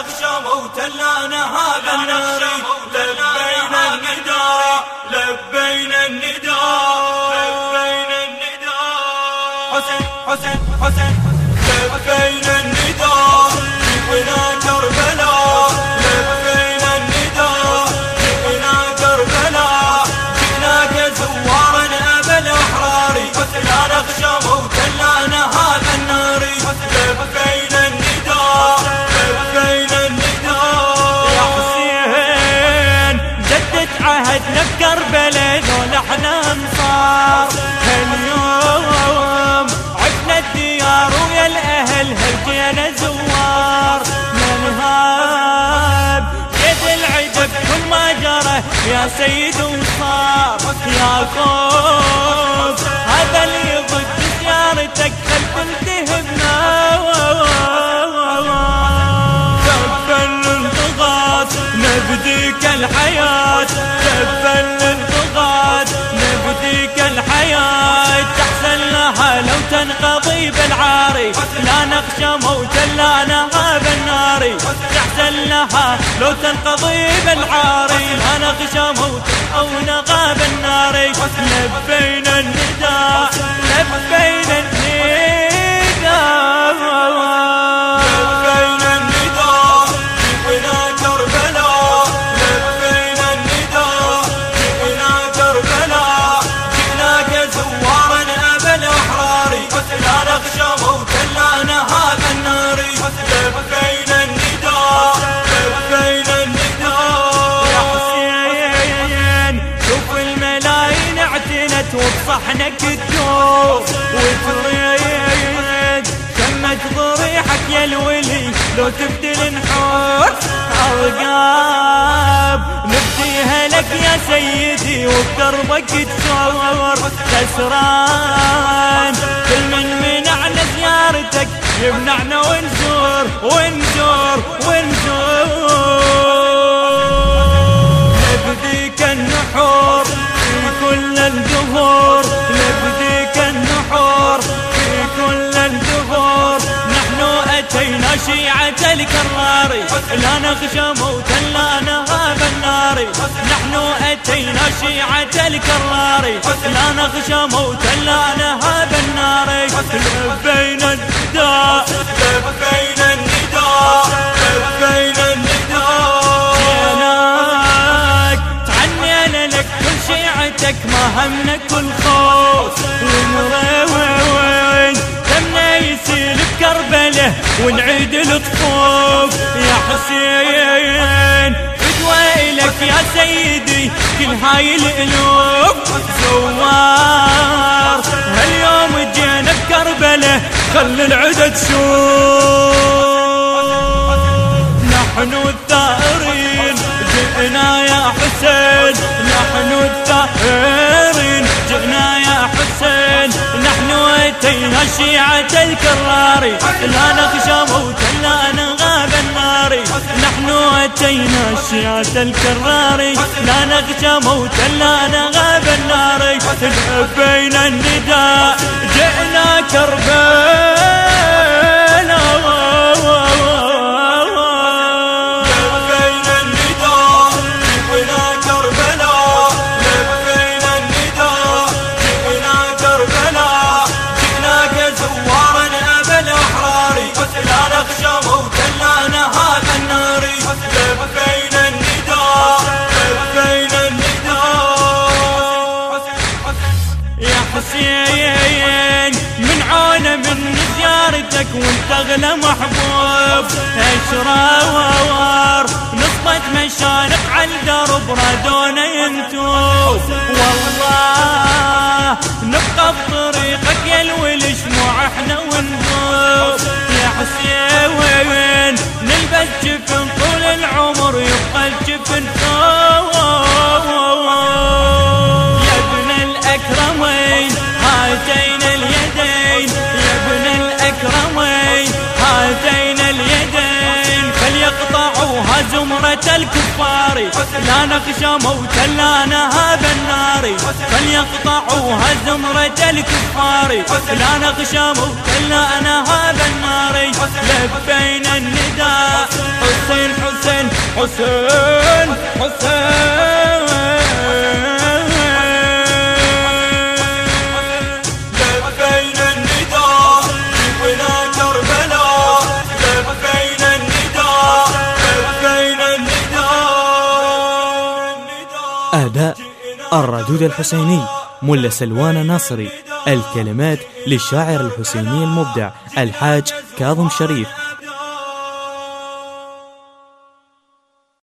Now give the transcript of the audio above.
نخشى موتا لا نهاب النار. لبينا النداء لبينا النداء لبينا النداء حسين حسين حسين لبينا النداء جئنا كربلاء. لبينا النداء جئنا كربلاء. جئناك زوارا أبا الأحرار. لا نخشى موتا لا نهاب النار. لبينا النداء لبينا النداء. يا حسين جدد عهدنا بكربلاء ذول احنا انصار. هاليوم عدنا الديار ويا الاهل هلجينا زوار. منهاب يد العجب كل ما جرى يا سيد وصار. يا خوف هذا اللي ضد زيارتك خلف التهبنا. كفى الانتقاد نبديك الحياة. كفى الانتقاد نبديك الحياة. تحسن لها لو تنقضي بالعاري. لا نخشى موتا لا نهاب النار. تحسن لها لو تنقضي بالعاري. لا نخشى موتا أو نغاب النار. لبينا النداء لبينا النداء. لبينا النداء جئنا كربلاء. لبينا النداء جئنا كربلاء. جئناك زوارا أبا الأحرار. لا نخشى موتا لا نهاب النار. لبينا النداء لبينا النداء. يا حسين شوف الملايين اعتنت وبصحنك الدور. وتريد شمت ضريحك يا الولي لو تبدل نحور. أرقاب نبديها لك يا سيدي وبدربك تشور. كسران كل من منعنا زيارتك يمنعنا ونزور ونزور ونزور. نبديك النحور في كل الدهور. نبديك النحور في كل الدهور. نحن أتينا شيعة الكرار. لا نخشى موتا لا نهاب النار. نحن أتينا شيعة الكرار. لا نخشى موتا لا نهاب النار. لبينا النداء لبينا النداء لبينا النداء. جيناك تعنينا لك كل شيعتك ما همنا كل خوف. ونروين دمنا يسيل بكربله ونعيد الطفوف. يا حسين فدوى لك يا سيدي كل هاي الالوف. زوار هاليوم جينا بكربله خل العدا تشوف. نحن الثائرين جئنا يا حسين. نحن الثائرين جئنا يا حسين. نحن أتينا شيعة الكرار. لا نخشى موتا لا نغاب النار. نحن أتينا شيعة الكرار. لا نخشى موتا لا نغاب النار. لبينا النداء جئنا كربلاء. حسين من عونه من زيارتك وانت اغلى محبوب. اشرار نصبت مشانق على الدرب رادونا ينتوب. والله نبقى بطريقك يا الولي شموع احنا ونذوب. يا حسين نلبس جفن طول العمر يبقى الجفن يا ابن الأكرمين هاتين اليدين. يا ابن الأكرمين هاتين اليدين. فليقطعوها زمرة الكفار لا نخشى موتا لا نهاب النار فليقطعوها زمرة الكفار لا نخشى موتا لا نهاب النار لبينا النداء حسين حسين حسين حسين لبينا النداء جئنا كربلاء لبينا النداء لبينا النداء. أداء الردود الحسيني ملا سلوان ناصري. الكلمات للشاعر الحسيني المبدع الحاج كاظم شريف.